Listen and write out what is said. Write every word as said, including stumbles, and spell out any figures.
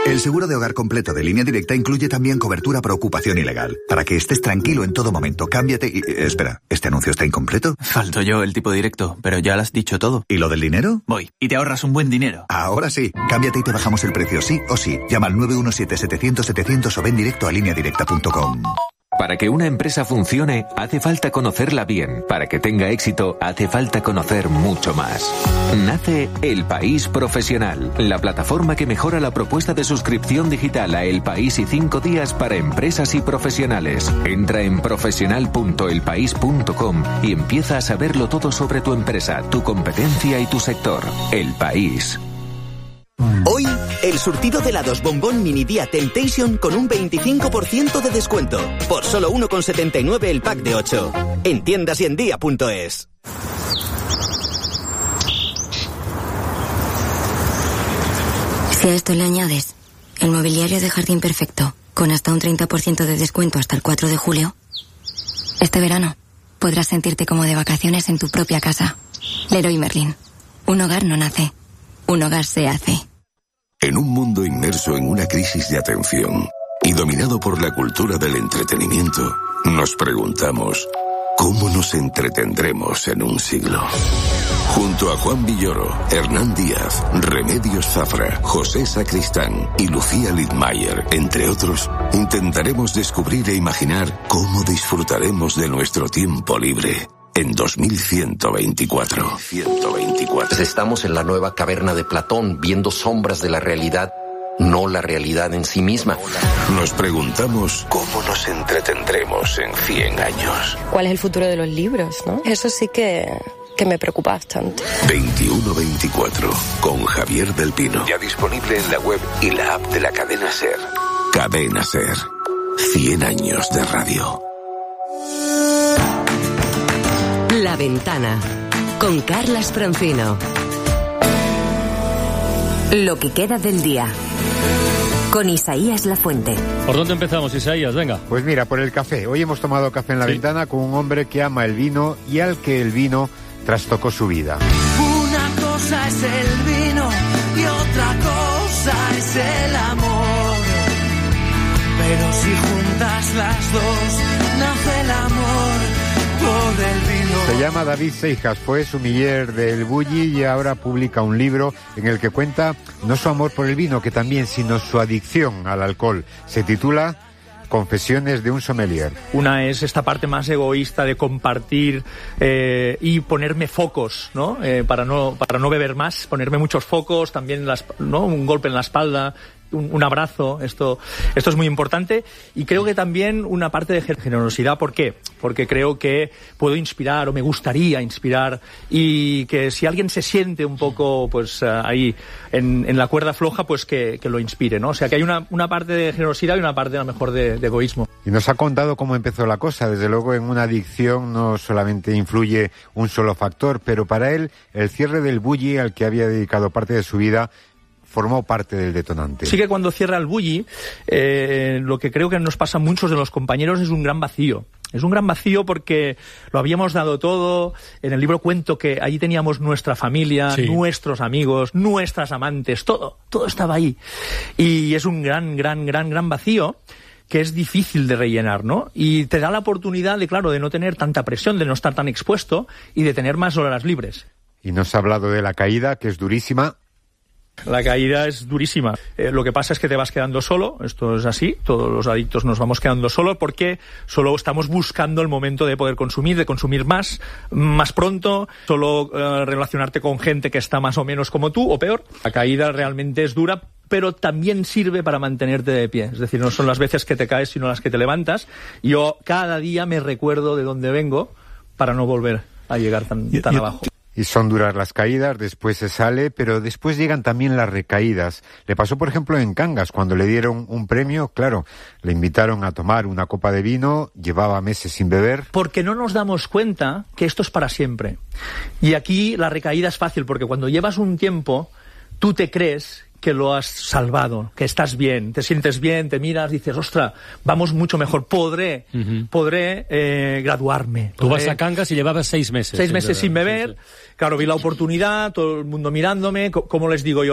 El seguro de hogar completo de Línea Directa incluye también cobertura por ocupación ilegal. Para que estés tranquilo en todo momento, cámbiate y... Eh, espera, ¿este anuncio está incompleto? Falto yo, el tipo directo, pero ya lo has dicho todo. ¿Y lo del dinero? Voy, y te ahorras un buen dinero. Ahora sí, cámbiate y te bajamos el precio sí o sí. Llama al nueve uno siete, setecientos, setecientos o ven directo a línea directa punto com. Para que una empresa funcione, hace falta conocerla bien. Para que tenga éxito, hace falta conocer mucho más. Nace El País Profesional, la plataforma que mejora la propuesta de suscripción digital a El País y cinco días para empresas y profesionales. Entra en profesional punto el país punto com y empieza a saberlo todo sobre tu empresa, tu competencia y tu sector. El País. Hoy, el surtido de helados Bombón Mini Día Temptation con un veinticinco por ciento de descuento. Por solo uno con setenta y nueve el pack de ocho. En tiendas y en día punto es. Si a esto le añades el mobiliario de jardín perfecto, con hasta un treinta por ciento de descuento hasta el cuatro de julio, este verano podrás sentirte como de vacaciones en tu propia casa. Leroy Merlin. Un hogar no nace, un hogar se hace. En un mundo inmerso en una crisis de atención y dominado por la cultura del entretenimiento, nos preguntamos, ¿cómo nos entretendremos en un siglo? Junto a Juan Villoro, Hernán Díaz, Remedios Zafra, José Sacristán y Lucía Littmayer, entre otros, intentaremos descubrir e imaginar cómo disfrutaremos de nuestro tiempo libre en dos mil ciento veinticuatro. ciento veinticuatro. Estamos en la nueva caverna de Platón, viendo sombras de la realidad, no la realidad en sí misma. Nos preguntamos cómo nos entretendremos en cien años. ¿Cuál es el futuro de los libros, no? Eso sí que, que me preocupa bastante. veintiuno veinticuatro, con Javier del Pino. Ya disponible en la web y la app de la cadena SER. Cadena SER. cien años de radio. La Ventana, con Carlas Francino. Lo que queda del día, con Isaías Lafuente. ¿Por dónde empezamos, Isaías? Venga. Pues mira, por el café. Hoy hemos tomado café en La sí. Ventana con un hombre que ama el vino y al que el vino trastocó su vida. Una cosa es el vino y otra cosa es el amor. Pero si juntas las dos, nace el amor por el vino. Se llama David Seijas, fue sumiller del Bulli y ahora publica un libro en el que cuenta no su amor por el vino, que también, sino su adicción al alcohol. Se titula Confesiones de un sommelier. Una es esta parte más egoísta de compartir eh, y ponerme focos, ¿no? Eh, para no para no beber más, ponerme muchos focos, también las, ¿no? Un golpe en la espalda, un, un abrazo. Esto esto es muy importante y creo que también una parte de generosidad. ¿Por qué? Porque creo que puedo inspirar o me gustaría inspirar y que si alguien se siente un poco pues uh, ahí en, en la cuerda floja, pues que, que lo inspire, ¿no? O sea que hay una, una parte de generosidad y una parte a lo mejor de, de egoísmo. Y nos ha contado cómo empezó la cosa. Desde luego en una adicción no solamente influye un solo factor, pero para él el cierre del Bulli, al que había dedicado parte de su vida, formó parte del detonante. Sí que cuando cierra el Bulli, eh, lo que creo que nos pasa a muchos de los compañeros es un gran vacío. Es un gran vacío porque lo habíamos dado todo. En el libro cuento que allí teníamos nuestra familia, sí. nuestros amigos, nuestras amantes, todo, todo estaba ahí. Y es un gran, gran, gran, gran vacío que es difícil de rellenar, ¿no? Y te da la oportunidad de, claro, de no tener tanta presión, de no estar tan expuesto y de tener más horas libres. Y nos ha hablado de la caída, que es durísima. La caída es durísima. Eh, lo que pasa es que te vas quedando solo, esto es así, todos los adictos nos vamos quedando solos porque solo estamos buscando el momento de poder consumir, de consumir más, más pronto, solo eh, relacionarte con gente que está más o menos como tú o peor. La caída realmente es dura, pero también sirve para mantenerte de pie. Es decir, no son las veces que te caes, sino las que te levantas. Yo cada día me recuerdo de dónde vengo para no volver a llegar tan, tan abajo. Y son duras las caídas, después se sale, pero después llegan también las recaídas. Le pasó, por ejemplo, en Cangas, cuando le dieron un premio, claro, le invitaron a tomar una copa de vino, llevaba meses sin beber. Porque no nos damos cuenta que esto es para siempre. Y aquí la recaída es fácil, porque cuando llevas un tiempo, tú te crees que lo has salvado, que estás bien, te sientes bien, te miras, dices, ostra, vamos mucho mejor, podré, uh-huh. podré eh, graduarme. Tú podré... vas a Cangas y llevabas seis meses. Seis meses sin sin beber, sí, sí. Claro, vi la oportunidad, todo el mundo mirándome, ¿cómo les digo yo?